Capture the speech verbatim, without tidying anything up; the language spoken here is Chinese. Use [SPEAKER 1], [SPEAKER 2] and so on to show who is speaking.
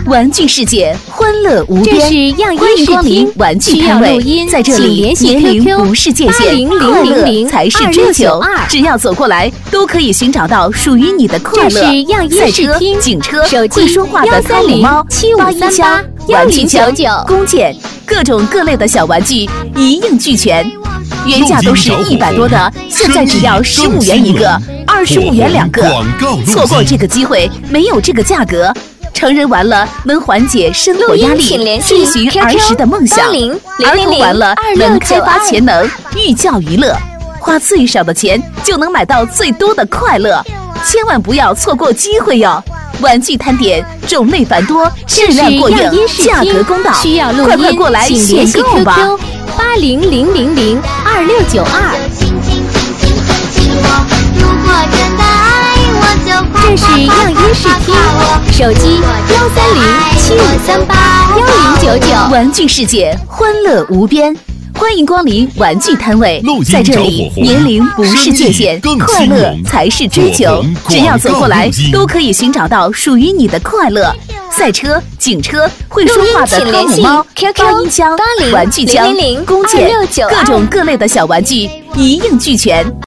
[SPEAKER 1] 玩具世界，欢乐无边。
[SPEAKER 2] 这是样
[SPEAKER 1] 欢
[SPEAKER 2] 音视
[SPEAKER 1] 迎光临
[SPEAKER 2] 听，
[SPEAKER 1] 玩具
[SPEAKER 2] 需要
[SPEAKER 1] 摊位
[SPEAKER 2] 录音，
[SPEAKER 1] 在这里
[SPEAKER 2] 请联系
[SPEAKER 1] 年龄
[SPEAKER 2] Q Q
[SPEAKER 1] 不是界限，
[SPEAKER 2] 八零零
[SPEAKER 1] 快乐
[SPEAKER 2] 零零
[SPEAKER 1] 才是
[SPEAKER 2] 二
[SPEAKER 1] 追求
[SPEAKER 2] 六九二。
[SPEAKER 1] 只要走过来，都可以寻找到属于你的快
[SPEAKER 2] 这
[SPEAKER 1] 乐。
[SPEAKER 2] 是样音
[SPEAKER 1] 赛车、
[SPEAKER 2] 视听，
[SPEAKER 1] 警车、
[SPEAKER 2] 手机
[SPEAKER 1] 会说话的汤姆猫、
[SPEAKER 2] 七五
[SPEAKER 1] 八音
[SPEAKER 2] 三
[SPEAKER 1] 箱
[SPEAKER 2] 八、
[SPEAKER 1] 玩具枪、
[SPEAKER 2] 幺零九九
[SPEAKER 1] 弓箭，各种各类的小玩具一应俱全。原价都是一百多的，现在只要十五元一个，二十五元两个。错过这个机会，没有这个价格。成人玩了能缓解生活压力，追寻儿时的梦想；儿童玩了能开发潜能，寓教于乐。花最少的钱就能买到最多的快乐，千万不要错过机会哟！玩具摊点种类繁多，质量过硬，价格公道，
[SPEAKER 2] 需要录音，
[SPEAKER 1] 快快过来
[SPEAKER 2] 请联系
[SPEAKER 1] 选购
[SPEAKER 2] Q
[SPEAKER 1] 吧！
[SPEAKER 2] Q 八零零零零二六九二。这是样音视听，手机幺三零七五三八幺零九九。
[SPEAKER 1] 玩具世界，欢乐无边。欢迎光临玩具摊位，在这里年龄不是界限，快乐才是追求。只要走过来，都可以寻找到属于你的快乐。赛车、警车、会说话的汤姆猫、八音箱、玩具枪、弓箭，各种各类的小玩具一应俱全。